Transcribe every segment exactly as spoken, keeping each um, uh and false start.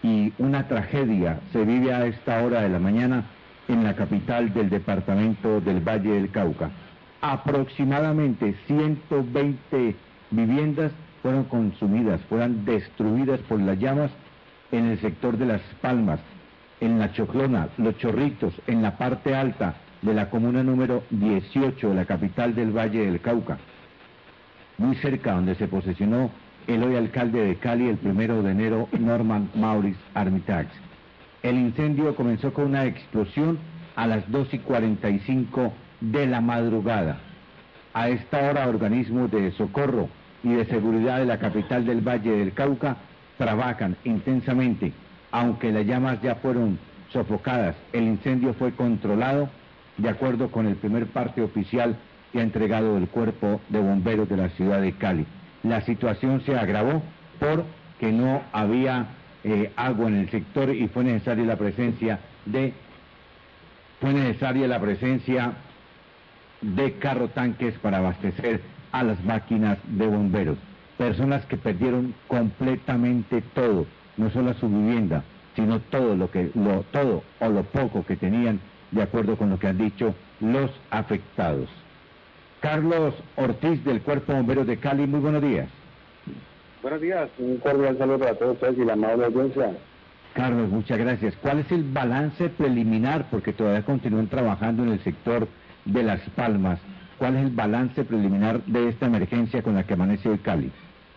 y una tragedia se vive a esta hora de la mañana en la capital del departamento del Valle del Cauca. Aproximadamente ciento veinte viviendas fueron consumidas, fueron destruidas por las llamas en el sector de Las Palmas, en La Choclona, Los Chorritos, en la parte alta de la comuna número dieciocho de la capital del Valle del Cauca, muy cerca donde se posesionó el hoy alcalde de Cali el primero de enero, Norman Maurice Armitage. El incendio comenzó con una explosión a las dos y cuarenta y cinco de la madrugada. A esta hora, organismos de socorro y de seguridad de la capital del Valle del Cauca trabajan intensamente, aunque las llamas ya fueron sofocadas. El incendio fue controlado de acuerdo con el primer parte oficial que ha entregado el Cuerpo de Bomberos de la ciudad de Cali. La situación se agravó porque no había eh, agua en el sector y fue necesaria la presencia de fue necesaria la presencia de carro tanques para abastecer a las máquinas de bomberos. Personas que perdieron completamente todo, no solo su vivienda, sino todo lo que lo todo o lo poco que tenían, de acuerdo con lo que han dicho los afectados. Carlos Ortiz, del Cuerpo de Bomberos de Cali, muy buenos días. Buenos días, un cordial saludo para todos ustedes y la amable audiencia. Carlos, muchas gracias. ¿Cuál es el balance preliminar? Porque todavía continúan trabajando en el sector de Las Palmas. ¿Cuál es el balance preliminar de esta emergencia con la que amanece hoy Cali?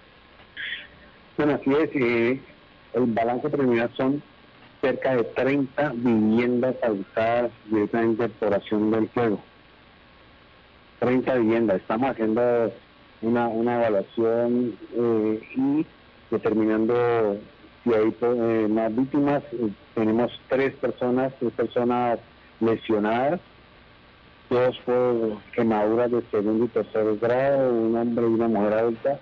Bueno, así es, eh, el balance preliminar son cerca de treinta viviendas afectadas directamente por acción del fuego. treinta viviendas. Estamos haciendo una, una evaluación eh, y determinando si hay eh, más víctimas. Eh, tenemos tres personas, tres personas lesionadas, dos por quemaduras de segundo y tercer grado, un hombre y una mujer adulta.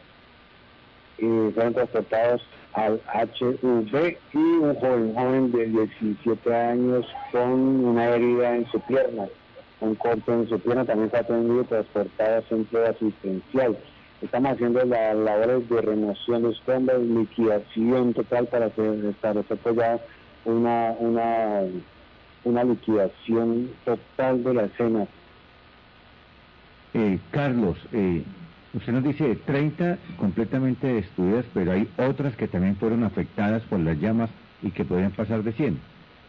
Eh, fueron transportados al H U V y un joven, un joven de diecisiete años con una herida en su pierna. Un corte en su pierna, también fue atendido y transportado a centro asistencial. Estamos haciendo las labores de remoción de escombros, liquidación total para establecer pues ya una, una, una liquidación total de la escena. Eh, Carlos, eh, usted nos dice treinta completamente destruidas, pero hay otras que también fueron afectadas por las llamas y que podrían pasar de cien.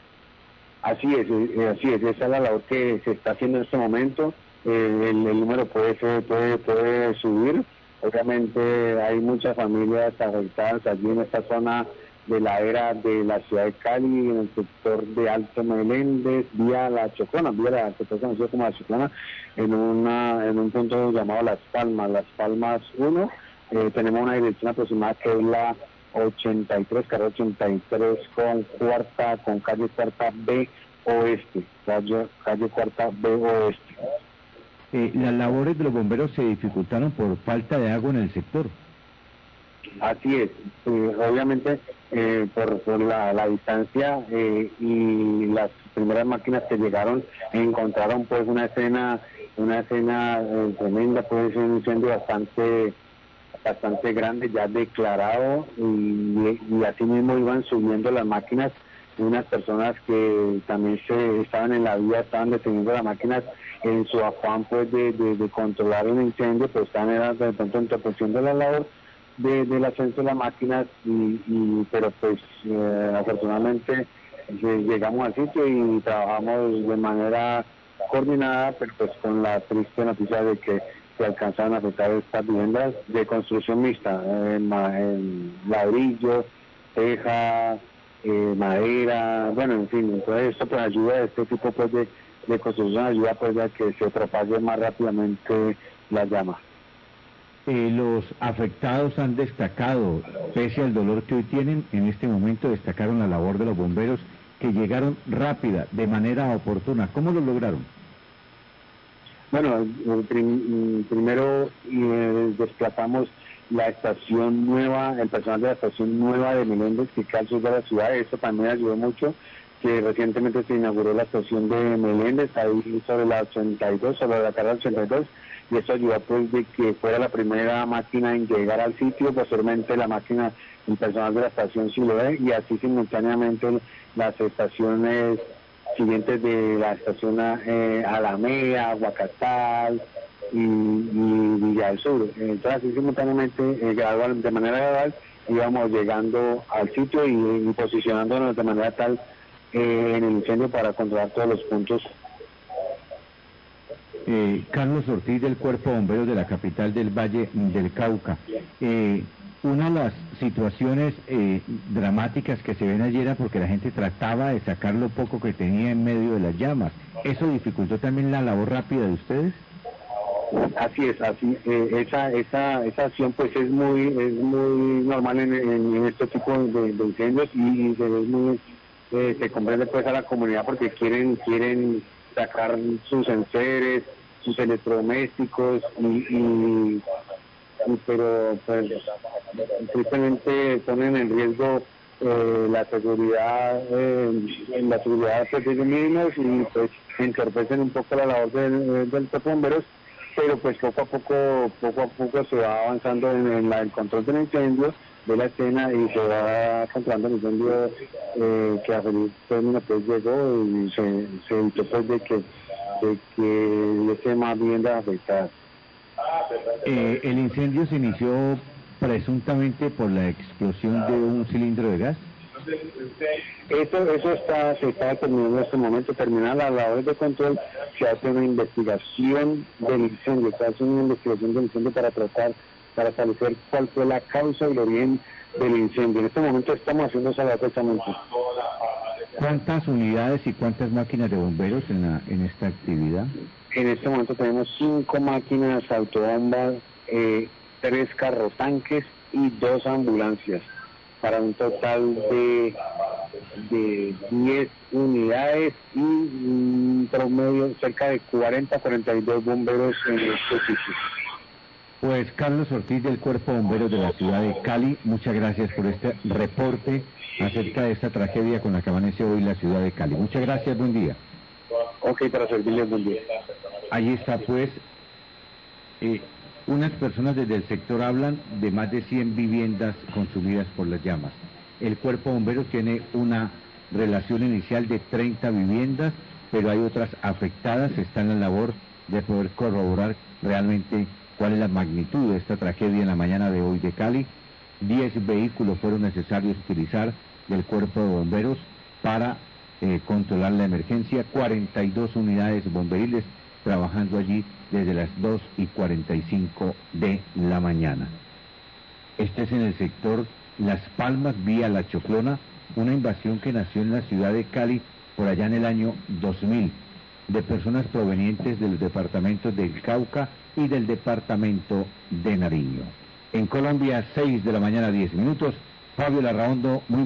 Así es, eh, así es, esa es la labor que se está haciendo en este momento. Eh, el, el número puede, ser, puede, puede subir. Obviamente hay muchas familias afectadas allí en esta zona de la era de la ciudad de Cali, en el sector de Alto Meléndez, vía La Choclona, vía la que está conocida como La Choclona, en, una, en un punto llamado Las Palmas, Las Palmas uno. Eh, tenemos una dirección aproximada que es la ochenta y tres, carrera ochenta y tres con cuarta, con calle cuarta B oeste, calle, calle cuarta B oeste. Eh, las labores de los bomberos se dificultaron por falta de agua en el sector. Así es, eh, obviamente eh, por, por la, la distancia eh, y las primeras máquinas que llegaron encontraron pues una escena, una escena eh, tremenda, pues un incendio bastante bastante grande ya declarado y, y así mismo iban subiendo las máquinas. Unas personas que también se estaban en la vía estaban deteniendo las máquinas en su afán pues de, de, de controlar un incendio, pues estaban era, de pronto interrumpiendo la labor de, del ascenso de las máquinas y, y pero pues eh, afortunadamente eh, llegamos al sitio y trabajamos de manera coordinada, pero pues con la triste noticia de que se alcanzaron a afectar estas viviendas de construcción mixta, en, en ladrillo, teja, eh, madera, bueno, en fin, entonces esto pues ayuda a este tipo pues de, de construcción, ayuda pues a que se propague más rápidamente las llamas. Eh, los afectados han destacado, pese al dolor que hoy tienen, en este momento destacaron la labor de los bomberos que llegaron rápida, de manera oportuna. ¿Cómo lo lograron? Bueno, prim, primero eh, desplazamos la estación nueva, el personal de la estación nueva de Meléndez, que queda al sur de la ciudad. Esto también ayudó mucho, que recientemente se inauguró la estación de Meléndez, ahí sobre la ochenta y dos, sobre la carrera ochenta y dos, y esto ayudó pues de que fuera la primera máquina en llegar al sitio. Posteriormente la máquina, el personal de la estación Siloé, y así simultáneamente las estaciones siguientes de la estación eh, Alameda, Huacatal y, y Villa del Sur. Entonces así simultáneamente, eh, gradual, de manera gradual, íbamos llegando al sitio y, y posicionándonos de manera tal eh, en el incendio para controlar todos los puntos. Eh, Carlos Ortiz, del Cuerpo de Bomberos de la capital del Valle del Cauca. Eh, una de las situaciones eh, dramáticas que se ven ayer era porque la gente trataba de sacar lo poco que tenía en medio de las llamas. ¿Eso dificultó también la labor rápida de ustedes? Así es, así eh, esa esa esa acción pues es muy es muy normal en, en, en este tipo de, de incendios, y, y se ve muy eh, se comprende pues a la comunidad porque quieren quieren sacar sus enseres, sus electrodomésticos y, y, y pero pues tristemente ponen en riesgo eh, la seguridad eh, la seguridad pues, de ellos mismos, y pues entorpecen un poco la labor del, del cuerpo de bomberos, pero pues poco a poco poco a poco se va avanzando en, en la, el control del incendio de la escena, y se va controlando el incendio eh, que a feliz término pues llegó, y se, se evitó pues de que de que hubiese más viviendas afectadas. Eh, el incendio se inició presuntamente por la explosión de un cilindro de gas. Eso, eso está, se está terminando en este momento. Terminan las labores de control, se hace una investigación del incendio, se hace una investigación del incendio para tratar, para establecer cuál fue la causa y el origen del incendio. En este momento estamos haciendo esa labor precisamente. ¿Cuántas unidades y cuántas máquinas de bomberos en, la, en esta actividad? En este momento tenemos cinco máquinas autobombas, eh, tres carrotanques y dos ambulancias, para un total de, de diez unidades y un promedio cerca de cuarenta a cuarenta y dos bomberos en este sitio. Pues Carlos Ortiz, del Cuerpo de Bomberos de la ciudad de Cali, muchas gracias por este reporte acerca de esta tragedia con la que amanece hoy la ciudad de Cali. Muchas gracias, buen día. Ok, para servirles, buen día. Ahí está pues, eh, unas personas desde el sector hablan de más de cien viviendas consumidas por las llamas. El Cuerpo de Bomberos tiene una relación inicial de treinta viviendas, pero hay otras afectadas. Está en la labor de poder corroborar realmente cuál es la magnitud de esta tragedia en la mañana de hoy de Cali. diez vehículos fueron necesarios utilizar del Cuerpo de Bomberos para eh, controlar la emergencia, cuarenta y dos unidades bomberiles trabajando allí desde las dos y cuarenta y cinco de la mañana. Este es en el sector Las Palmas, vía La Choclona, una invasión que nació en la ciudad de Cali por allá en el año dos mil, de personas provenientes de los departamentos del Cauca y del departamento de Nariño. En Colombia, seis de la mañana, diez minutos. Fabio Larraondo, muy